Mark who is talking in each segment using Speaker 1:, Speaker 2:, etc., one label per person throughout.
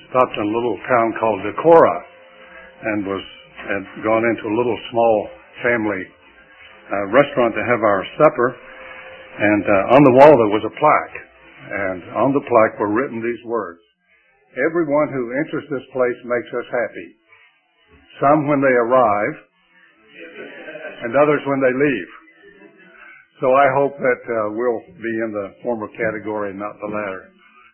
Speaker 1: stopped in a little town called Decorah and had gone into a little small family restaurant to have our supper. And on the wall there was a plaque. And on the plaque were written these words: "Everyone who enters this place makes us happy. Some when they arrive, and others when they leave." So I hope that we'll be in the former category and not the latter.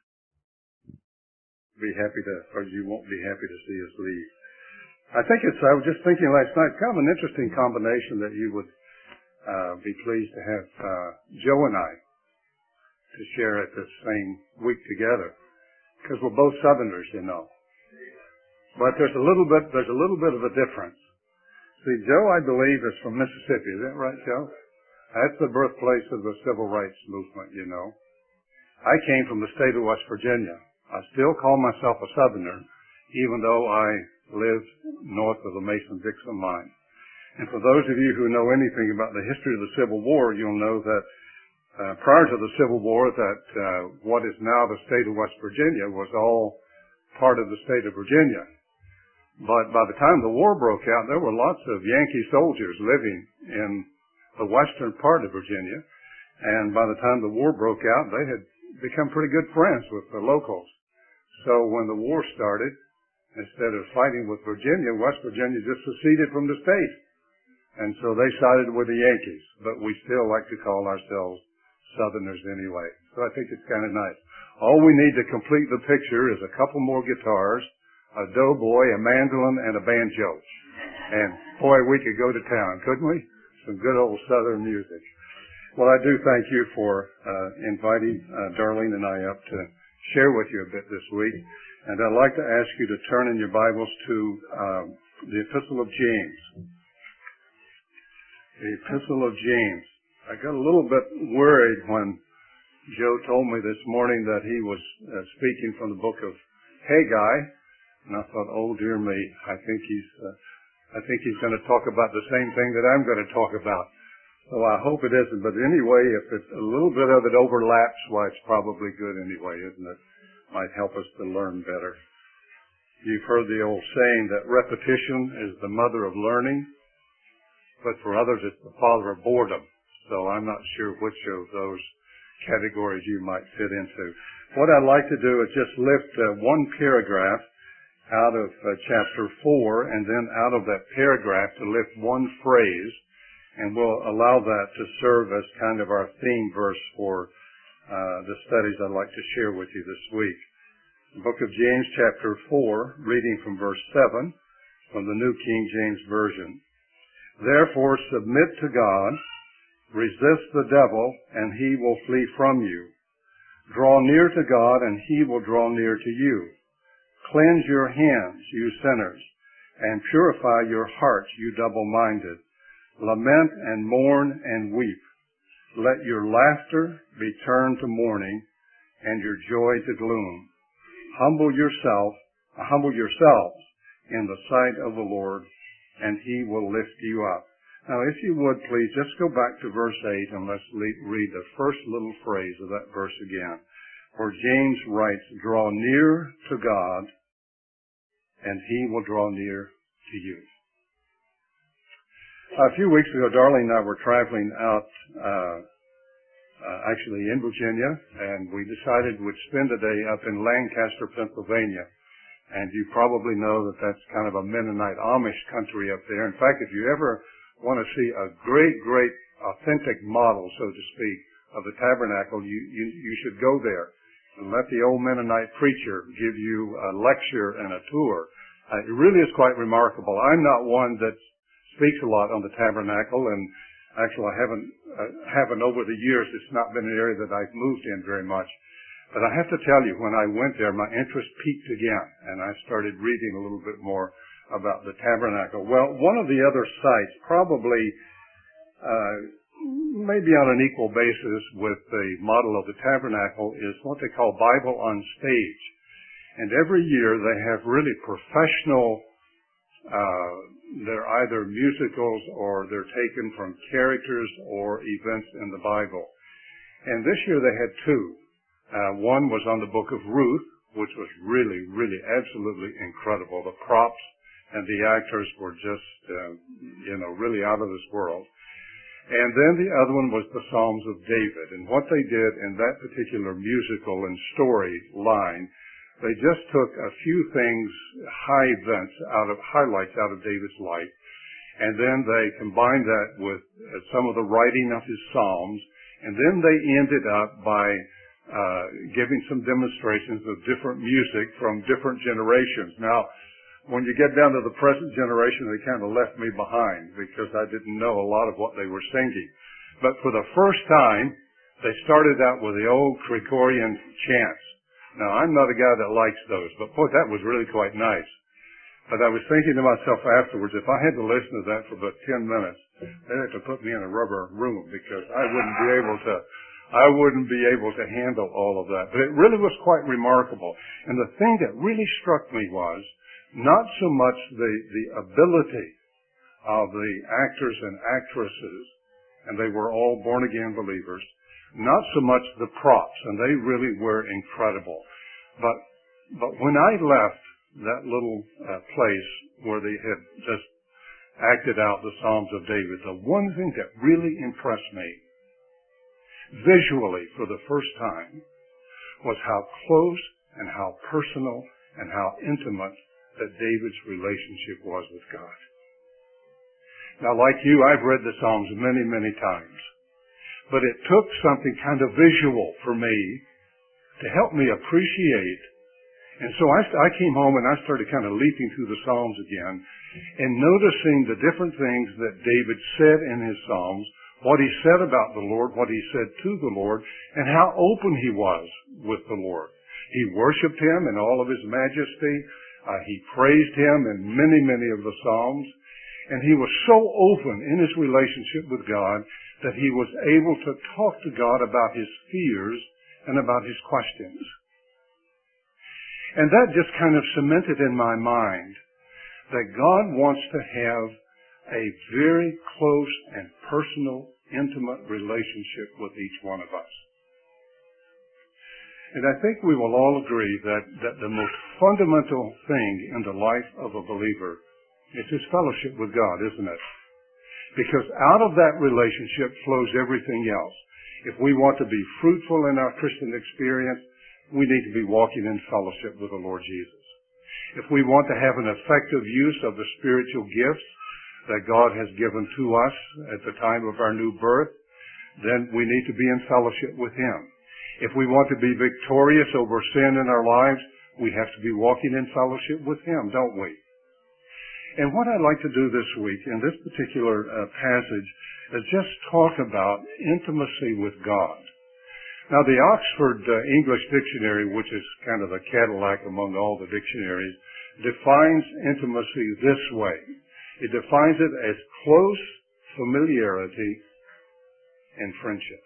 Speaker 1: You won't be happy to see us leave. I was just thinking last night, kind of an interesting combination that you would be pleased to have Joe and I to share at this same week together, because we're both Southerners, you know. But there's a little bit of a difference. See, Joe, I believe, is from Mississippi. Is that right, Joe? That's the birthplace of the civil rights movement, you know. I came from the state of West Virginia. I still call myself a Southerner, even though I live north of the Mason-Dixon line. And for those of you who know anything about the history of the Civil War, you'll know that prior to the Civil War, that what is now the state of West Virginia was all part of the state of Virginia. But by the time the war broke out, there were lots of Yankee soldiers living in the western part of Virginia. And by the time the war broke out, they had become pretty good friends with the locals. So when the war started, instead of fighting with Virginia, West Virginia just seceded from the state. And so they sided with the Yankees. But we still like to call ourselves Southerners anyway. So I think it's kind of nice. All we need to complete the picture is a couple more guitars, a doughboy, a mandolin, and a banjo. And boy, we could go to town, couldn't we? Some good old Southern music. Well, I do thank you for inviting Darlene and I up to share with you a bit this week. And I'd like to ask you to turn in your Bibles to the Epistle of James. The Epistle of James. I got a little bit worried when Joe told me this morning that he was speaking from the book of Haggai. And I thought, oh dear me, I think he's going to talk about the same thing that I'm going to talk about. So I hope it isn't. But anyway, if it's a little bit of it overlaps, why, it's probably good anyway, isn't it? Might help us to learn better. You've heard the old saying that repetition is the mother of learning, but for others it's the father of boredom. So I'm not sure which of those categories you might fit into. What I'd like to do is just lift one paragraph out of chapter 4, and then out of that paragraph to lift one phrase, and we'll allow that to serve as kind of our theme verse for the studies I'd like to share with you this week. The book of James, chapter 4, reading from verse 7 from the New King James Version. "Therefore submit to God, resist the devil, and he will flee from you. Draw near to God, and he will draw near to you. Cleanse your hands, you sinners, and purify your hearts, you double-minded. Lament and mourn and weep. Let your laughter be turned to mourning, and your joy to gloom. Humble yourselves in the sight of the Lord, and he will lift you up." Now, if you would, please, just go back to verse 8, and let's read the first little phrase of that verse again, where James writes, "Draw near to God, and he will draw near to you." A few weeks ago, Darlene and I were traveling out, actually in Virginia, and we decided we'd spend a day up in Lancaster, Pennsylvania. And you probably know that that's kind of a Mennonite Amish country up there. In fact, if you ever want to see a great authentic model, so to speak, of the tabernacle, you should go there and let the old Mennonite preacher give you a lecture and a tour. It really is quite remarkable. I'm not one that speaks a lot on the tabernacle, and actually I haven't over the years. It's not been an area that I've moved in very much. But I have to tell you, when I went there, my interest peaked again, and I started reading a little bit more about the tabernacle. Well, one of the other sites, probably maybe on an equal basis with the model of the tabernacle, is what they call Bible on Stage. And every year they have really professional, they're either musicals or they're taken from characters or events in the Bible. And this year they had two. One was on the book of Ruth, which was really, really absolutely incredible. The props and the actors were just, really out of this world. And then the other one was the Psalms of David. And what they did in that particular musical and story line, they just took a few things, highlights out of David's life, and then they combined that with some of the writing of his Psalms, and then they ended up by giving some demonstrations of different music from different generations. Now, when you get down to the present generation, they kind of left me behind because I didn't know a lot of what they were singing. But for the first time, they started out with the old Gregorian chants. Now, I'm not a guy that likes those, but boy, that was really quite nice. But I was thinking to myself afterwards, if I had to listen to that for about 10 minutes, they'd have to put me in a rubber room because I wouldn't be able to handle all of that. But it really was quite remarkable. And the thing that really struck me was not so much the ability of the actors and actresses, and they were all born-again believers, not so much the props, and they really were incredible. But when I left that little place where they had just acted out the Psalms of David, the one thing that really impressed me visually for the first time was how close and how personal and how intimate that David's relationship was with God. Now, like you, I've read the Psalms many, many times, but it took something kind of visual for me to help me appreciate. And so I came home and I started kind of leaping through the Psalms again and noticing the different things that David said in his Psalms, what he said about the Lord, what he said to the Lord, and how open he was with the Lord. He worshiped him in all of his majesty. He praised him in many, many of the Psalms. And he was so open in his relationship with God that he was able to talk to God about his fears and about his questions. And that just kind of cemented in my mind that God wants to have a very close and personal, intimate relationship with each one of us. And I think we will all agree that the most fundamental thing in the life of a believer is his fellowship with God, isn't it? Because out of that relationship flows everything else. If we want to be fruitful in our Christian experience, we need to be walking in fellowship with the Lord Jesus. If we want to have an effective use of the spiritual gifts that God has given to us at the time of our new birth, then we need to be in fellowship with Him. If we want to be victorious over sin in our lives, we have to be walking in fellowship with Him, don't we? And what I'd like to do this week in this particular passage is just talk about intimacy with God. Now, the Oxford English Dictionary, which is kind of the Cadillac among all the dictionaries, defines intimacy this way. It defines it as close familiarity and friendship.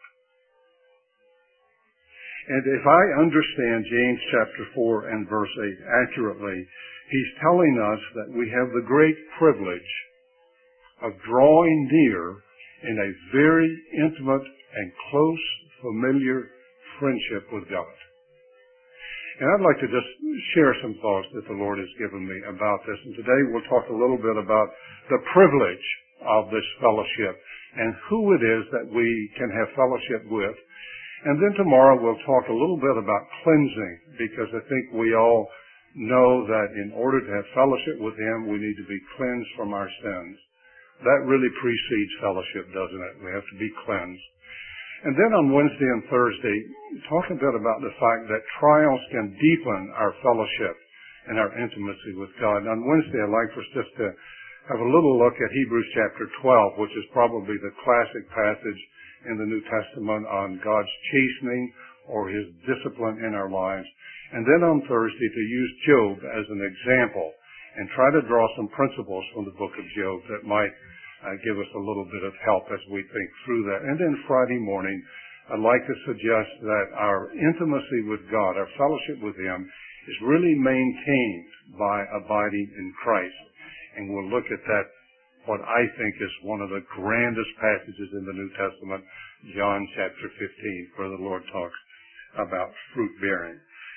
Speaker 1: And if I understand James chapter 4 and verse 8 accurately, he's telling us that we have the great privilege of drawing near in a very intimate and close, familiar friendship with God. And I'd like to just share some thoughts that the Lord has given me about this. And today we'll talk a little bit about the privilege of this fellowship and who it is that we can have fellowship with. And then tomorrow we'll talk a little bit about cleansing, because I think we all know that in order to have fellowship with Him, we need to be cleansed from our sins. That really precedes fellowship, doesn't it? We have to be cleansed. And then on Wednesday and Thursday, talk a bit about the fact that trials can deepen our fellowship and our intimacy with God. And on Wednesday, I'd like for us just to have a little look at Hebrews chapter 12, which is probably the classic passage in the New Testament on God's chastening or His discipline in our lives. And then on Thursday, to use Job as an example and try to draw some principles from the book of Job that might give us a little bit of help as we think through that. And then Friday morning, I'd like to suggest that our intimacy with God, our fellowship with Him, is really maintained by abiding in Christ. And we'll look at that, what I think is one of the grandest passages in the New Testament, John chapter 15, where the Lord talks about fruit bearing.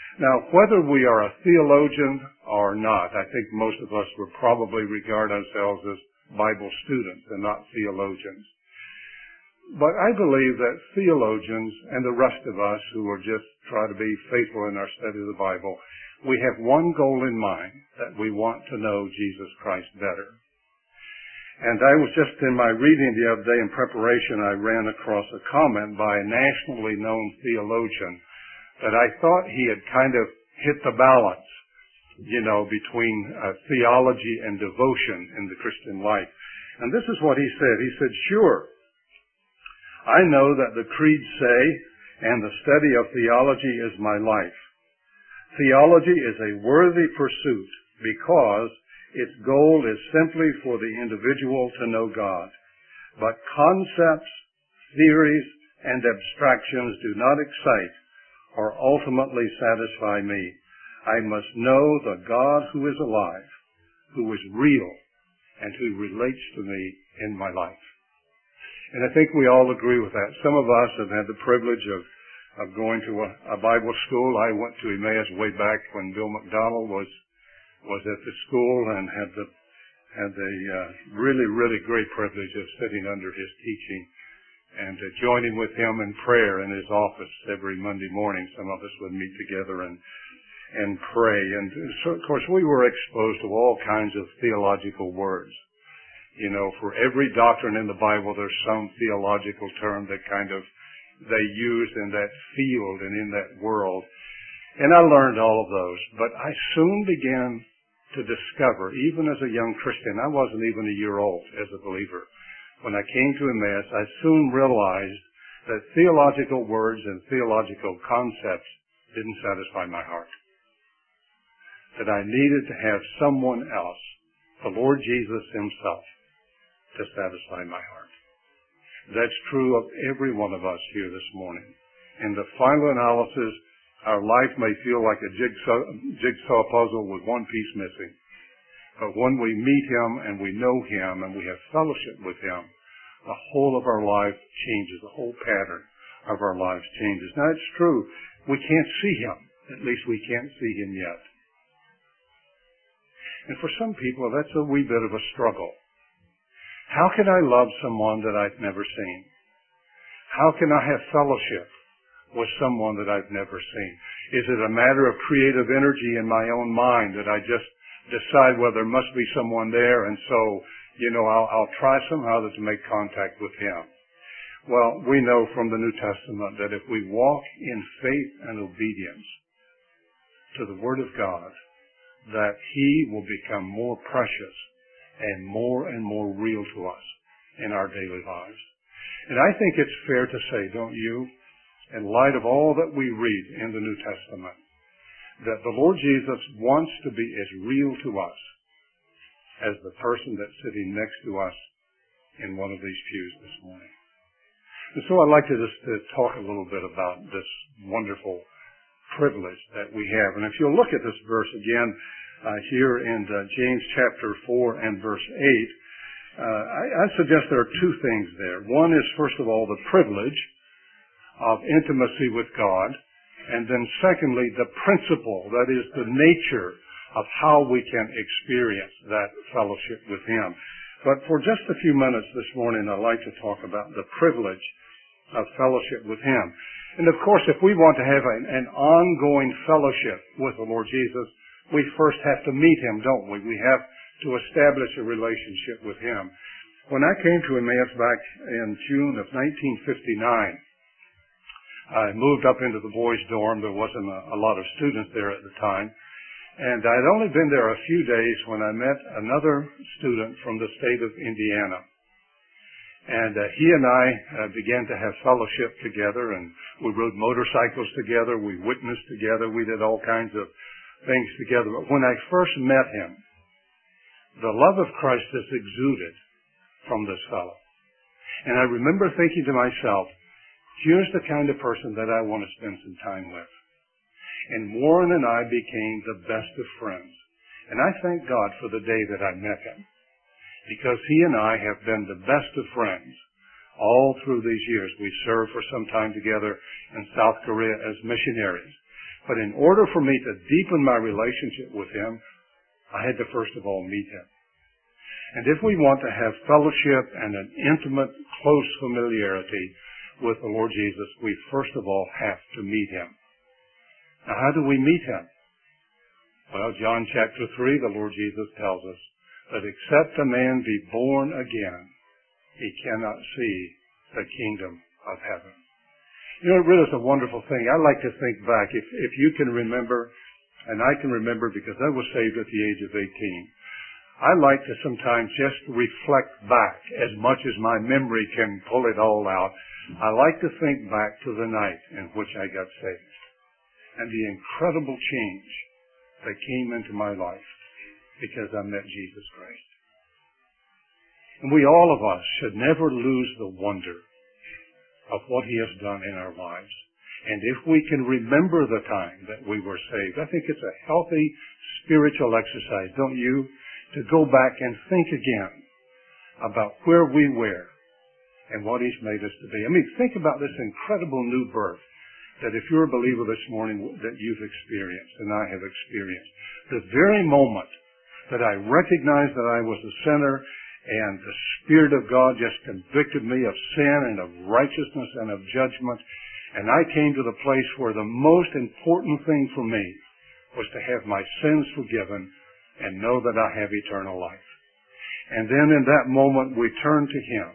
Speaker 1: Now, whether we are a theologian or not, I think most of us would probably regard ourselves as Bible students and not theologians. But I believe that theologians and the rest of us who are just try to be faithful in our study of the Bible, we have one goal in mind, that we want to know Jesus Christ better. And I was just in my reading the other day in preparation, I ran across a comment by a nationally known theologian that I thought he had kind of hit the balance, between theology and devotion in the Christian life. And this is what he said. He said, "Sure, I know that the creeds say, and the study of theology is my life. Theology is a worthy pursuit because its goal is simply for the individual to know God. But concepts, theories, and abstractions do not excite or ultimately satisfy me. I must know the God who is alive, who is real, and who relates to me in my life." And I think we all agree with that. Some of us have had the privilege of going to a Bible school. I went to Emmaus way back when Bill McDonald was at the school and had the really, really great privilege of sitting under his teaching and joining with him in prayer in his office every Monday morning. Some of us would meet together and pray. And so, of course, we were exposed to all kinds of theological words. For every doctrine in the Bible, there's some theological term that they used in that field and in that world. And I learned all of those. But I soon began to discover, even as a young Christian, I wasn't even a year old as a believer. When I came to Emmaus, I soon realized that theological words and theological concepts didn't satisfy my heart. That I needed to have someone else, the Lord Jesus himself, to satisfy my heart. That's true of every one of us here this morning. In the final analysis, our life may feel like a jigsaw puzzle with one piece missing. But when we meet him and we know him and we have fellowship with him, the whole of our life changes. The whole pattern of our lives changes. Now, it's true. We can't see him. At least we can't see him yet. And for some people, that's a wee bit of a struggle. How can I love someone that I've never seen? How can I have fellowship with someone that I've never seen? Is it a matter of creative energy in my own mind that I just decide, well, there must be someone there, and so, I'll try somehow to make contact with him? Well, we know from the New Testament that if we walk in faith and obedience to the Word of God, that he will become more precious and more real to us in our daily lives. And I think it's fair to say, don't you, in light of all that we read in the New Testament, that the Lord Jesus wants to be as real to us as the person that's sitting next to us in one of these pews this morning. And so I'd like to just talk a little bit about this wonderful privilege that we have. And if you'll look at this verse again, here in James chapter 4 and verse 8, I suggest there are two things there. One is, first of all, the privilege of intimacy with God, and then secondly, the principle, that is the nature of how we can experience that fellowship with him. But for just a few minutes this morning, I'd like to talk about the privilege of fellowship with him. And of course, if we want to have an ongoing fellowship with the Lord Jesus, we first have to meet him, don't we? We have to establish a relationship with him. When I came to Emmaus back in June of 1959, I moved up into the boys' dorm. There wasn't a lot of students there at the time. And I'd only been there a few days when I met another student from the state of Indiana. And he and I began to have fellowship together, and we rode motorcycles together, we witnessed together, we did all kinds of things together. But when I first met him, the love of Christ just exuded from this fellow. And I remember thinking to myself, here's the kind of person that I want to spend some time with. And Warren and I became the best of friends. And I thank God for the day that I met him, because he and I have been the best of friends all through these years. We served for some time together in South Korea as missionaries. But in order for me to deepen my relationship with Him, I had to first of all meet Him. And if we want to have fellowship and an intimate, close familiarity with the Lord Jesus, we first of all have to meet Him. Now, how do we meet Him? Well, John chapter 3, the Lord Jesus tells us that except a man be born again, he cannot see the kingdom of heaven. You know, it really is a wonderful thing. I like to think back. If you can remember, and I can remember because I was saved at the age of 18, I like to sometimes just reflect back as much as my memory can pull it all out. I like to think back to the night in which I got saved and the incredible change that came into my life because I met Jesus Christ. And we, all of us, should never lose the wonder of what He has done in our lives. And if we can remember the time that we were saved, I think it's a healthy spiritual exercise, don't you? To go back and think again about where we were and what He's made us to be. I mean, think about this incredible new birth that if you're a believer this morning that you've experienced and I have experienced. The very moment that I recognized that I was a sinner and the Spirit of God just convicted me of sin and of righteousness and of judgment, and I came to the place where the most important thing for me was to have my sins forgiven and know that I have eternal life. And then in that moment we turn to Him.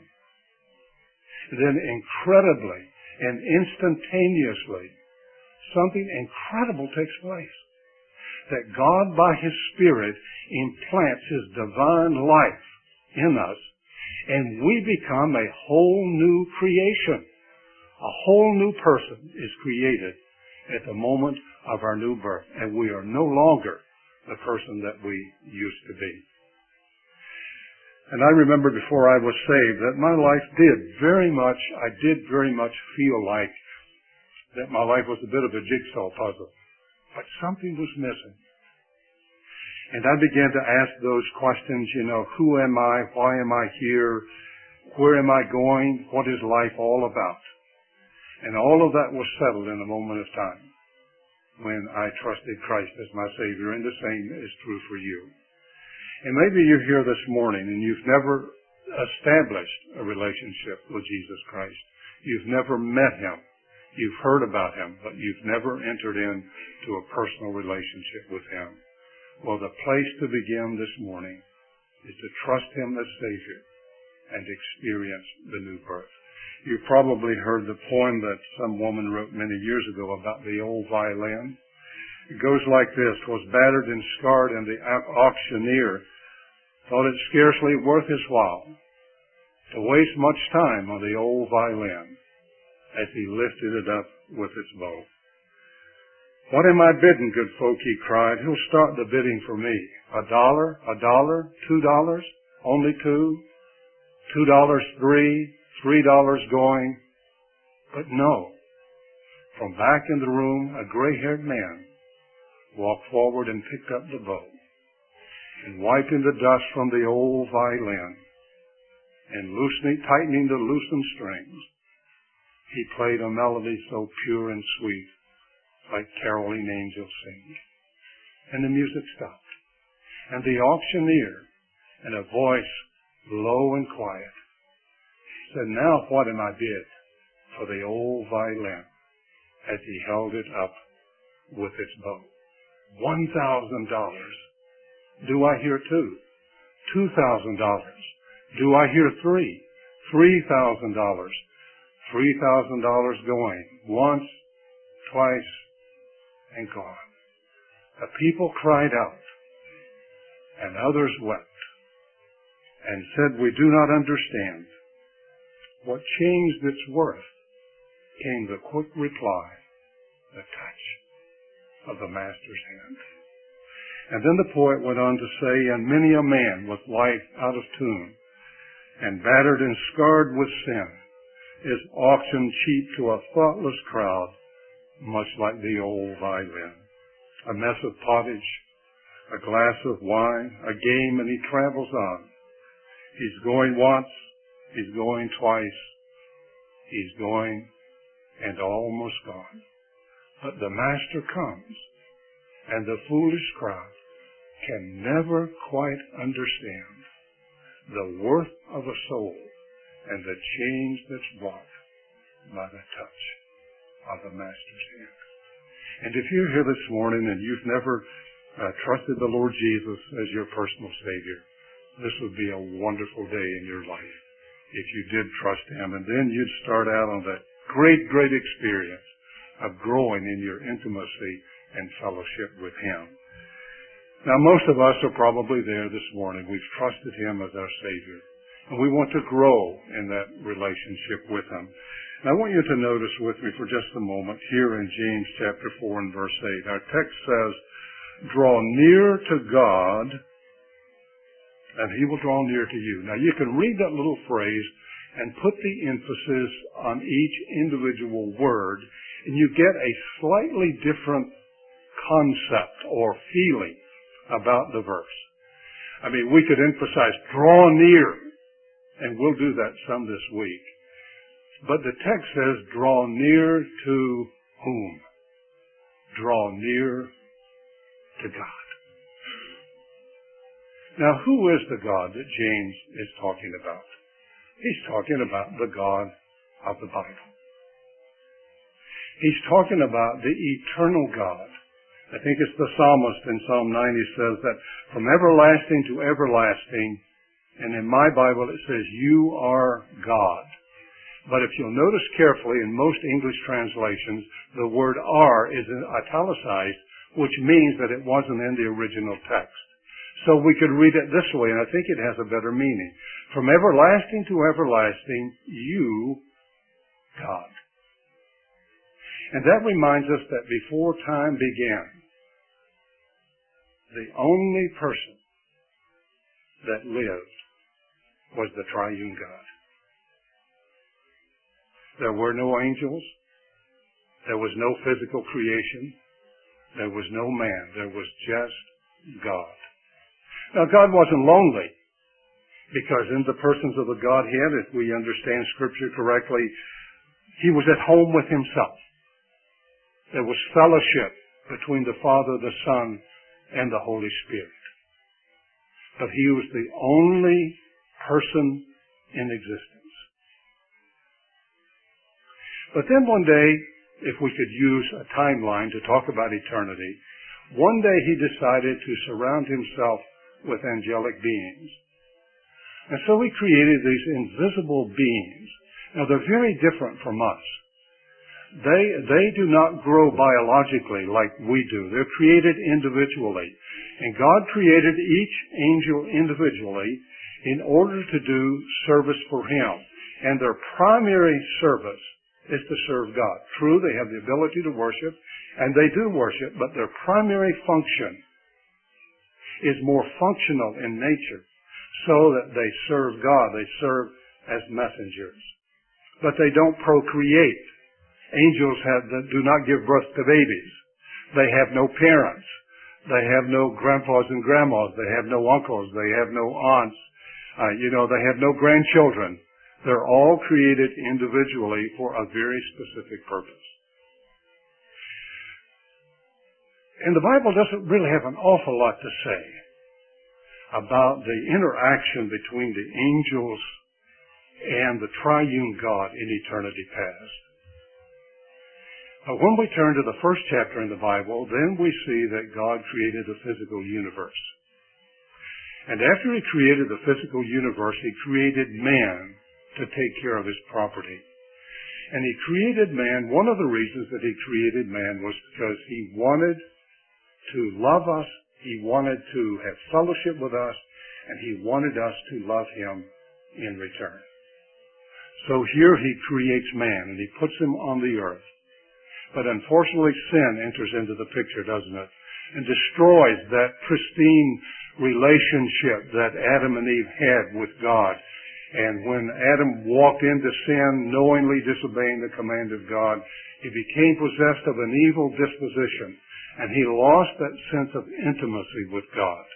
Speaker 1: Then incredibly and instantaneously, something incredible takes place. That God by His Spirit implants His divine life in us, and we become a whole new creation. A whole new person is created at the moment of our new birth, and we are no longer the person that we used to be. And I remember before I was saved that my life did very much feel like that my life was a bit of a jigsaw puzzle. But something was missing. And I began to ask those questions, who am I? Why am I here? Where am I going? What is life all about? And all of that was settled in a moment of time when I trusted Christ as my Savior, and the same is true for you. And maybe you're here this morning and you've never established a relationship with Jesus Christ. You've never met Him. You've heard about Him, but you've never entered into a personal relationship with Him. Well, the place to begin this morning is to trust Him as Savior and experience the new birth. You've probably heard the poem that some woman wrote many years ago about the old violin. It goes like this: "'Twas battered and scarred, and the auctioneer thought it scarcely worth his while to waste much time on the old violin as he lifted it up with its bow. What am I bidding, good folk?" he cried. "Who'll start the bidding for me? $1, $2, only $2, $2, $3 going." But no. From back in the room, a gray-haired man walked forward and picked up the bow, and wiping the dust from the old violin, and tightening the loosened strings, he played a melody so pure and sweet, like caroling angels sing. And the music stopped, and the auctioneer, in a voice low and quiet, said, "Now what am I bid for the old violin?" as he held it up with its bow. $1,000. Do I hear $2? $2,000. Do I hear $3? $3,000. $3,000 going. Once, twice, and gone. The people cried out, and others wept, and said, "We do not understand." What changed its worth came the quick reply, the touch of the Master's hand. And then the poet went on to say, "And many a man with life out of tune, and battered and scarred with sin, is auctioned cheap to a thoughtless crowd, much like the old violin. A mess of pottage, a glass of wine, a game, and he travels on. He's going once, he's going twice, he's going and almost gone. But the Master comes, and the foolish crowd can never quite understand the worth of a soul and the change that's brought by the touch of the Master's hand. And if you're here this morning and you've never trusted the Lord Jesus as your personal Savior, this would be a wonderful day in your life if you did trust Him. And then you'd start out on that great, great experience of growing in your intimacy and fellowship with Him. Now, most of us are probably there this morning. We've trusted Him as our Savior, and we want to grow in that relationship with Him. And I want you to notice with me for just a moment here in James chapter 4 and verse 8. Our text says, "Draw near to God, and He will draw near to you." Now, you can read that little phrase and put the emphasis on each individual word, and you get a slightly different concept or feeling about the verse. I mean, we could emphasize, draw near, and we'll do that some this week. But the text says, draw near to whom? Draw near to God. Now, who is the God that James is talking about? He's talking about the God of the Bible. He's talking about the eternal God. I think it's the psalmist in Psalm 90 says that from everlasting to everlasting, and in my Bible it says, you are God. But if you'll notice carefully, in most English translations, the word are is italicized, which means that it wasn't in the original text. So we could read it this way, and I think it has a better meaning. From everlasting to everlasting, you, God. And that reminds us that before time began, the only person that lived was the triune God. There were no angels. There was no physical creation. There was no man. There was just God. Now, God wasn't lonely, because in the persons of the Godhead, if we understand Scripture correctly, He was at home with Himself. There was fellowship between the Father, the Son, and the Holy Spirit. But He was the only person in existence. But then one day, if we could use a timeline to talk about eternity, one day He decided to surround Himself with angelic beings. And so He created these invisible beings. Now, they're very different from us. They do not grow biologically like we do. They're created individually. And God created each angel individually in order to do service for Him. And their primary service is to serve God. True, they have the ability to worship, and they do worship, but their primary function is more functional in nature, so that they serve God. They serve as messengers. But they don't procreate. Angels do not give birth to babies. They have no parents. They have no grandpas and grandmas. They have no uncles. They have no aunts. They have no grandchildren. They're all created individually for a very specific purpose. And the Bible doesn't really have an awful lot to say about the interaction between the angels and the triune God in eternity past. But when we turn to the first chapter in the Bible, then we see that God created a physical universe. And after He created the physical universe, He created man to take care of His property. And He created man, one of the reasons that He created man was because He wanted to love us, He wanted to have fellowship with us, and He wanted us to love Him in return. So here He creates man, and He puts him on the earth. But unfortunately, sin enters into the picture, doesn't it? And destroys that pristine relationship that Adam and Eve had with God. And when Adam walked into sin, knowingly disobeying the command of God, he became possessed of an evil disposition, and he lost that sense of intimacy with God.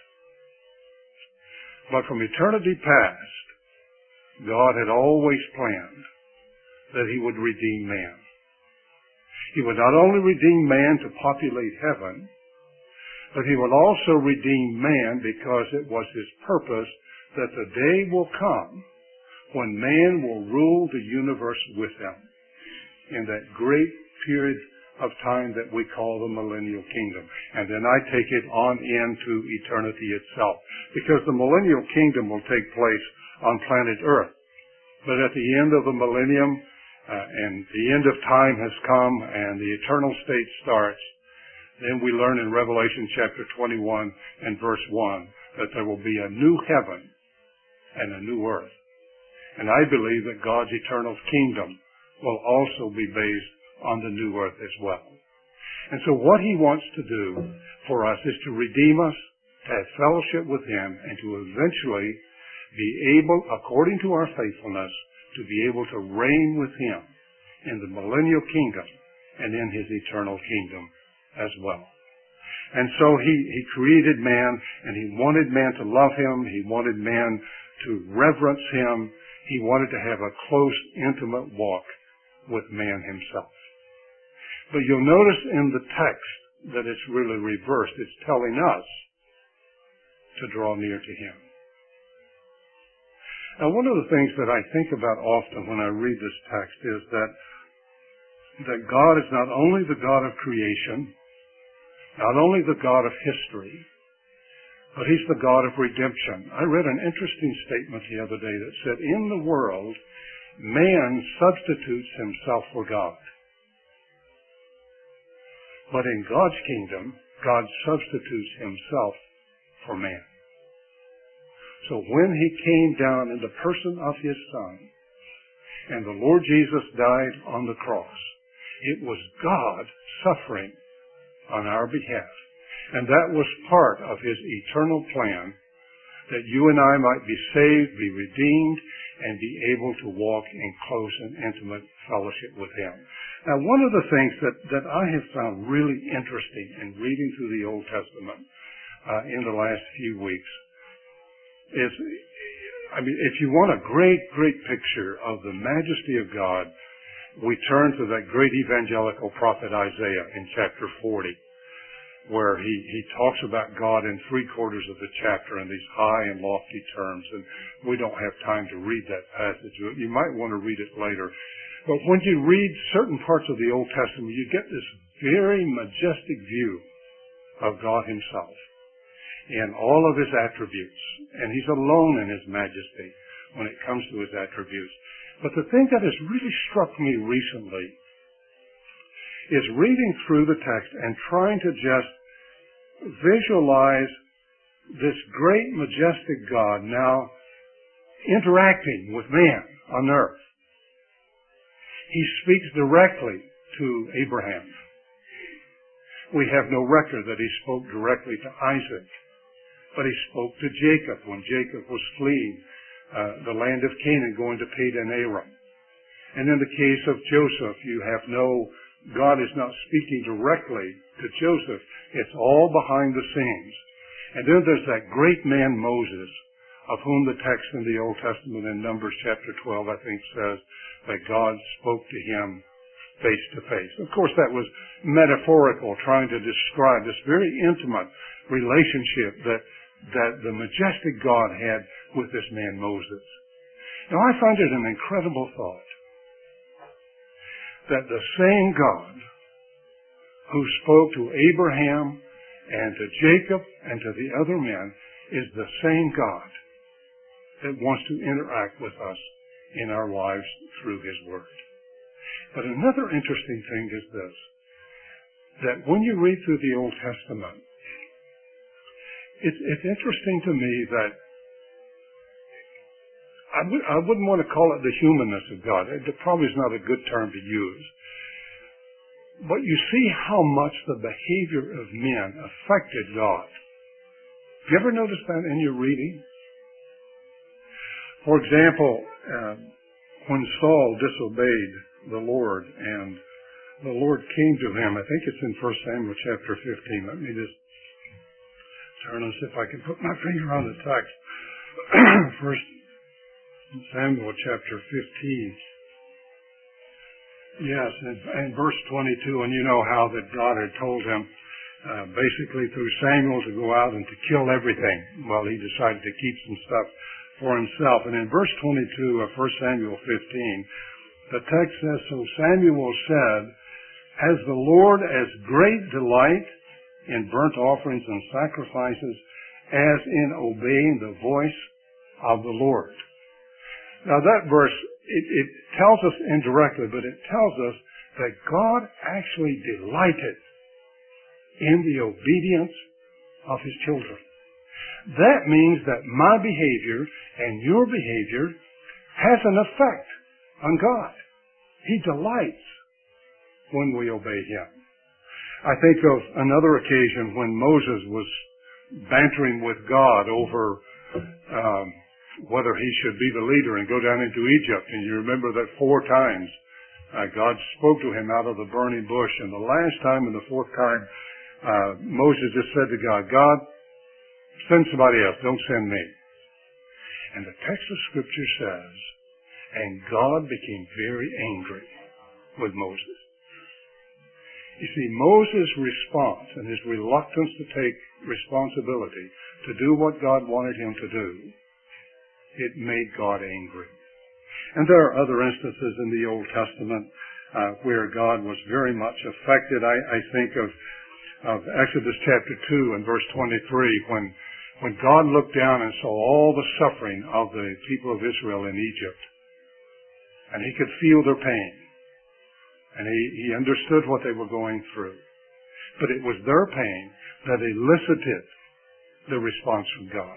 Speaker 1: But from eternity past, God had always planned that He would redeem man. He would not only redeem man to populate heaven, but he would also redeem man because it was his purpose that the day will come when man will rule the universe with him in that great period of time that we call the millennial kingdom. And then I take it on into eternity itself, because the millennial kingdom will take place on planet Earth. But at the end of the millennium, and the end of time has come and the eternal state starts, then we learn in Revelation chapter 21 and verse 1 that there will be a new heaven and a new earth. And I believe that God's eternal kingdom will also be based on the new earth as well. And so what he wants to do for us is to redeem us, to have fellowship with him, and to eventually be able, according to our faithfulness, to be able to reign with him in the millennial kingdom and in his eternal kingdom as well. And so he created man, and he wanted man to love him. He wanted man to reverence him. He wanted to have a close, intimate walk with man himself. But you'll notice in the text that it's really reversed. It's telling us to draw near to him. Now, one of the things that I think about often when I read this text is that God is not only the God of creation, not only the God of history, but he's the God of redemption. I read an interesting statement the other day that said, in the world, man substitutes himself for God. But in God's kingdom, God substitutes himself for man. So when he came down in the person of his Son, and the Lord Jesus died on the cross, it was God suffering on our behalf. And that was part of his eternal plan, that you and I might be saved, be redeemed, and be able to walk in close and intimate fellowship with him. Now, one of the things that I have found really interesting in reading through the Old Testament in the last few weeks is, if you want a great, great picture of the majesty of God, we turn to that great evangelical prophet Isaiah in chapter 40, where he talks about God in 3/4 of the chapter in these high and lofty terms. And we don't have time to read that passage. You might want to read it later. But when you read certain parts of the Old Testament, you get this very majestic view of God himself in all of his attributes. And he's alone in his majesty when it comes to his attributes. But the thing that has really struck me recently is reading through the text and trying to just visualize this great, majestic God now interacting with man on earth. He speaks directly to Abraham. We have no record that he spoke directly to Isaac, but he spoke to Jacob when Jacob was fleeing the land of Canaan, going to Padan Aram. And in the case of Joseph, God is not speaking directly to Joseph. It's all behind the scenes. And then there's that great man Moses, of whom the text in the Old Testament in Numbers chapter 12, I think, says that God spoke to him face to face. Of course, that was metaphorical, trying to describe this very intimate relationship that the majestic God had with this man Moses. Now, I find it an incredible thought that the same God who spoke to Abraham and to Jacob and to the other men is the same God that wants to interact with us in our lives through his word. But another interesting thing is this, that when you read through the Old Testament, it's interesting to me that I wouldn't want to call it the humanness of God. It probably is not a good term to use. But you see how much the behavior of men affected God. Have you ever noticed that in your reading? For example, when Saul disobeyed the Lord and the Lord came to him, I think it's in 1 Samuel chapter 15. Let me just turn and see if I can put my finger on the text. 1 Samuel chapter 15. Yes, and verse 22, and you know how that God had told him, basically through Samuel, to go out and to kill everything. Well, he decided to keep some stuff for himself. And in verse 22 of 1 Samuel 15, the text says, "So Samuel said, has the Lord as great delight in burnt offerings and sacrifices as in obeying the voice of the Lord?" Now that verse, it tells us indirectly, but it tells us that God actually delighted in the obedience of His children. That means that my behavior and your behavior has an effect on God. He delights when we obey Him. I think of another occasion when Moses was bantering with God over whether he should be the leader and go down into Egypt. And you remember that 4 times God spoke to him out of the burning bush. And the last time and the 4th time, Moses just said to God, "God, send somebody else. Don't send me." And the text of Scripture says, and God became very angry with Moses. You see, Moses' response and his reluctance to take responsibility to do what God wanted him to do, it made God angry. And there are other instances in the Old Testament where God was very much affected. I think of Exodus chapter 2 and verse 23, when God looked down and saw all the suffering of the people of Israel in Egypt. And He could feel their pain. And he understood what they were going through. But it was their pain that elicited the response from God.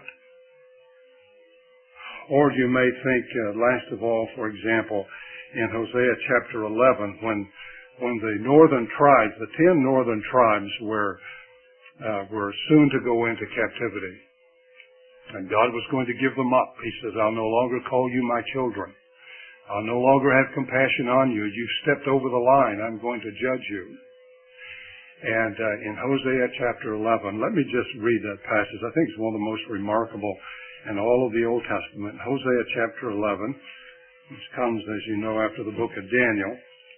Speaker 1: Or you may think, last of all, for example, in Hosea chapter 11, when the northern tribes, the 10 northern tribes were soon to go into captivity. And God was going to give them up. He says, "I'll no longer call you my children. I'll no longer have compassion on you. You've stepped over the line. I'm going to judge you." And in Hosea chapter 11, let me just read that passage. I think it's one of the most remarkable in all of the Old Testament. Hosea chapter 11, which comes, as you know, after the book of Daniel.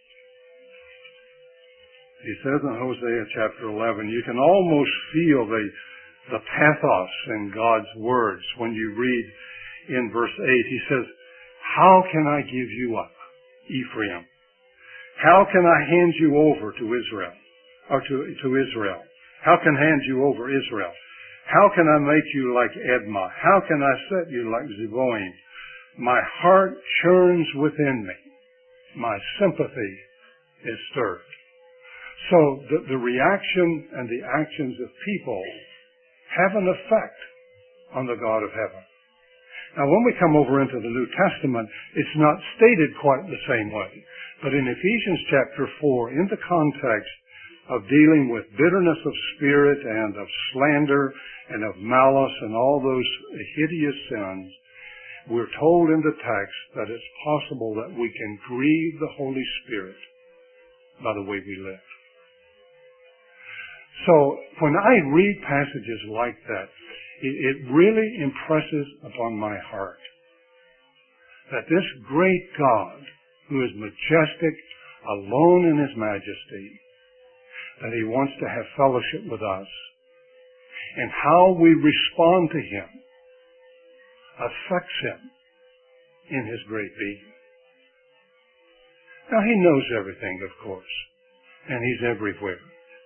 Speaker 1: He says in Hosea chapter 11, you can almost feel the pathos in God's words when you read in verse 8. He says, "How can I give you up, Ephraim? How can I hand you over to Israel? Or to Israel? How can I hand you over, Israel? How can I make you like Edma? How can I set you like Zeboim? My heart churns within me. My sympathy is stirred." So the reaction and the actions of people have an effect on the God of heaven. Now, when we come over into the New Testament, it's not stated quite the same way. But in Ephesians chapter 4, in the context of dealing with bitterness of spirit and of slander and of malice and all those hideous sins, we're told in the text that it's possible that we can grieve the Holy Spirit by the way we live. So when I read passages like that, it really impresses upon my heart that this great God, who is majestic, alone in His majesty, that He wants to have fellowship with us, and how we respond to Him affects Him in His great being. Now, He knows everything, of course, and He's everywhere.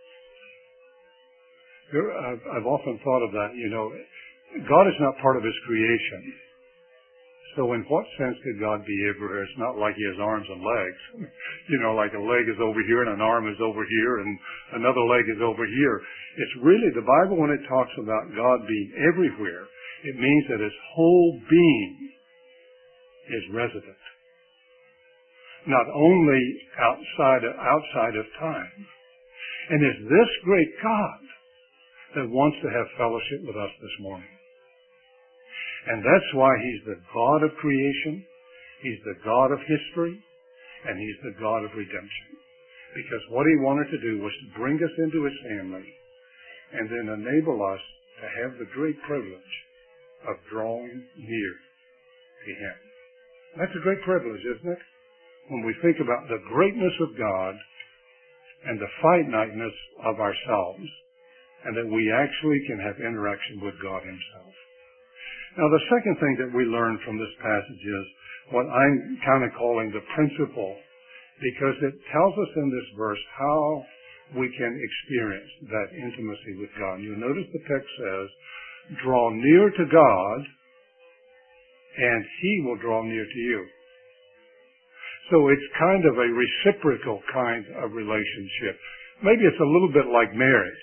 Speaker 1: I've often thought of that, God is not part of His creation. So in what sense could God be everywhere? It's not like He has arms and legs. Like a leg is over here and an arm is over here and another leg is over here. It's really, the Bible, when it talks about God being everywhere, it means that His whole being is resident. Not only outside of time. And it's this great God that wants to have fellowship with us this morning. And that's why He's the God of creation, He's the God of history, and He's the God of redemption. Because what He wanted to do was to bring us into His family and then enable us to have the great privilege of drawing near to Him. That's a great privilege, isn't it? when we think about the greatness of God and the finiteness of ourselves, and that we actually can have interaction with God himself. Now, the second thing that we learn from this passage is what I'm kind of calling the principle, because it tells us in this verse how we can experience that intimacy with God. You'll notice the text says, draw near to God, and he will draw near to you. So it's kind of a reciprocal kind of relationship. Maybe it's a little bit like marriage.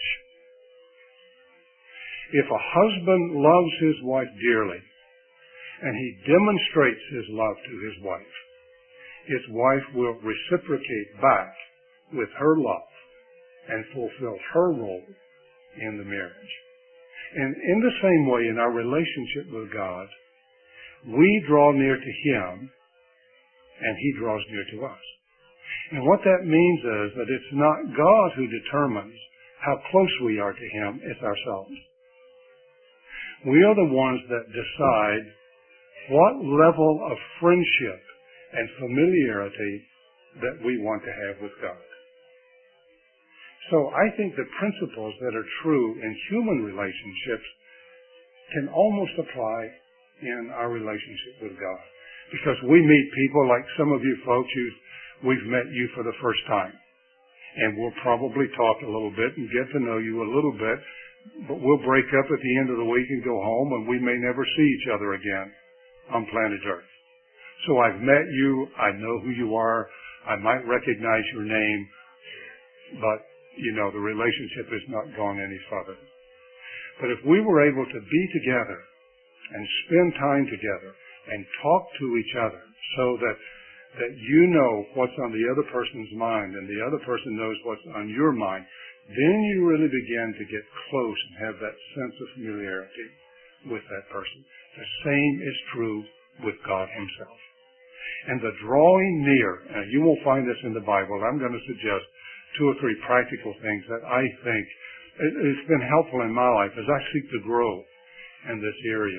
Speaker 1: If a husband loves his wife dearly, and he demonstrates his love to his wife will reciprocate back with her love and fulfill her role in the marriage. And in the same way, in our relationship with God, we draw near to him, and he draws near to us. And what that means is that it's not God who determines how close we are to him, it's ourselves. We are the ones that decide what level of friendship and familiarity that we want to have with God. So I think the principles that are true in human relationships can almost apply in our relationship with God. Because we meet people like some of you folks, we've met you for the first time. And we'll probably talk a little bit and get to know you a little bit, but we'll break up at the end of the week and go home, and we may never see each other again on planet Earth. So I've met you, I know who you are, I might recognize your name, but, the relationship has not gone any further. But if we were able to be together and spend time together and talk to each other so that you know what's on the other person's mind and the other person knows what's on your mind, then you really begin to get close and have that sense of familiarity with that person. The same is true with God himself. And the drawing near, and you won't find this in the Bible, I'm going to suggest 2 or 3 practical things that I think it's been helpful in my life as I seek to grow in this area.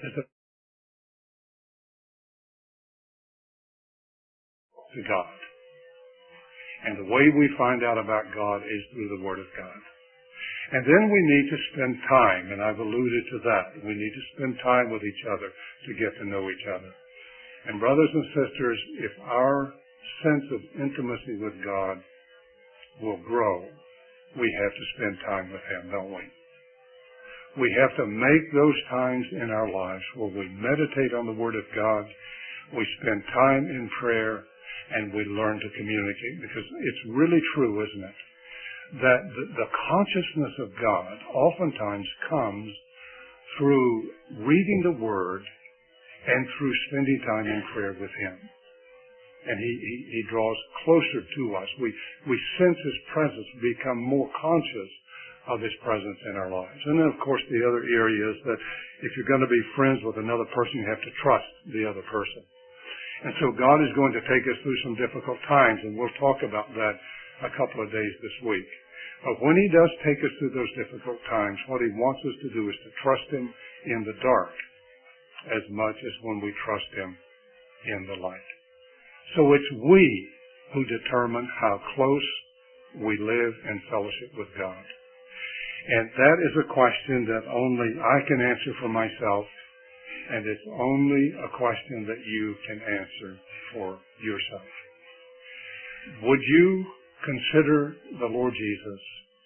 Speaker 1: To God. And the way we find out about God is through the Word of God. And then we need to spend time, and I've alluded to that. We need to spend time with each other to get to know each other. And brothers and sisters, if our sense of intimacy with God will grow, we have to spend time with him, don't we? We have to make those times in our lives where we meditate on the Word of God, we spend time in prayer, and we learn to communicate. Because it's really true, isn't it, that the consciousness of God oftentimes comes through reading the Word and through spending time in prayer with him. And he draws closer to us. We sense his presence, become more conscious of his presence in our lives. And then, of course, the other area is that if you're going to be friends with another person, you have to trust the other person. And so God is going to take us through some difficult times, and we'll talk about that a couple of days this week. But when he does take us through those difficult times, what he wants us to do is to trust him in the dark as much as when we trust him in the light. So it's we who determine how close we live in fellowship with God. And that is a question that only I can answer for myself, and it's only a question that you can answer for yourself. Would you consider the Lord Jesus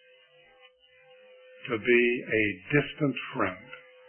Speaker 1: to be a distant friend?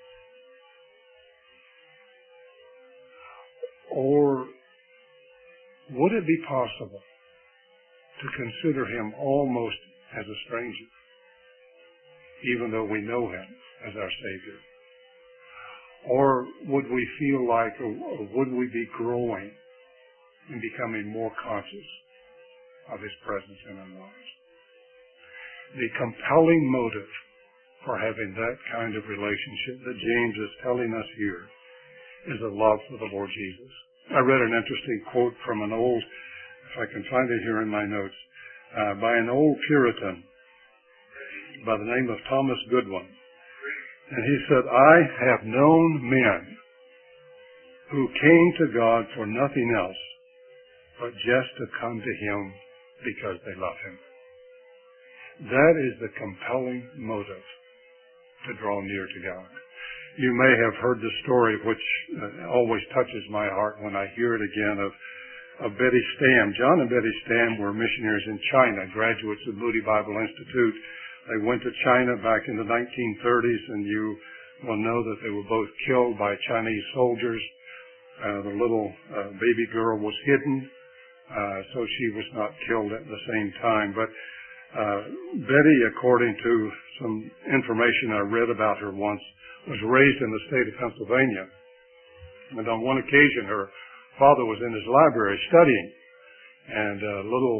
Speaker 1: Or would it be possible to consider him almost as a stranger, even though we know him as our Savior? Or would we feel like, or would we be growing and becoming more conscious of his presence in our lives? The compelling motive for having that kind of relationship that James is telling us here is a love for the Lord Jesus. I read an interesting quote from an old, if I can find it here in my notes, by an old Puritan by the name of Thomas Goodwin. And he said, I have known men who came to God for nothing else but just to come to Him because they love Him. That is the compelling motive to draw near to God. You may have heard the story, which always touches my heart when I hear it again, of Betty Stam. John and Betty Stam were missionaries in China, graduates of Moody Bible Institute. They went to China back in the 1930s, and you will know that they were both killed by Chinese soldiers. The little baby girl was hidden, so she was not killed at the same time. But Betty, according to some information I read about her once, was raised in the state of Pennsylvania. And on one occasion, her father was in his library studying, and little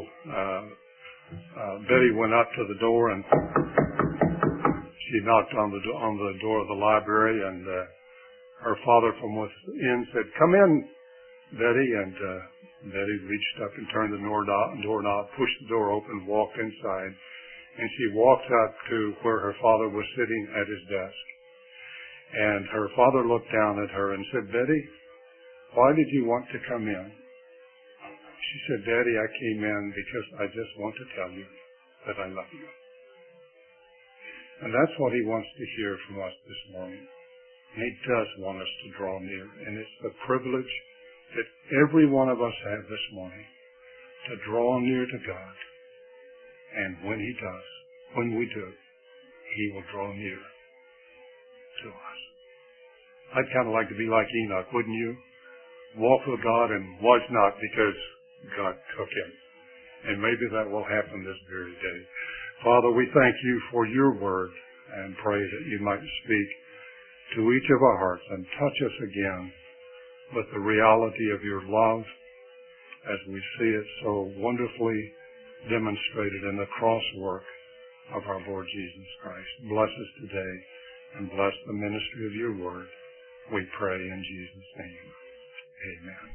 Speaker 1: Betty went up to the door, and she knocked on the door of the library, and her father from within said, "Come in, Betty." And Betty reached up and turned the doorknob, pushed the door open, walked inside, and she walked up to where her father was sitting at his desk. And her father looked down at her and said, "Betty, why did you want to come in?" She said, "Daddy, I came in because I just want to tell you that I love you." And that's what He wants to hear from us this morning. He does want us to draw near. And it's the privilege that every one of us have this morning to draw near to God. And when He does, when we do, He will draw near to us. I'd kind of like to be like Enoch, wouldn't you? Walk with God and was not because God took him. And maybe that will happen this very day. Father, we thank You for Your word and pray that You might speak to each of our hearts and touch us again with the reality of Your love as we see it so wonderfully demonstrated in the cross work of our Lord Jesus Christ. Bless us today and bless the ministry of Your word. We pray in Jesus' name. Amen.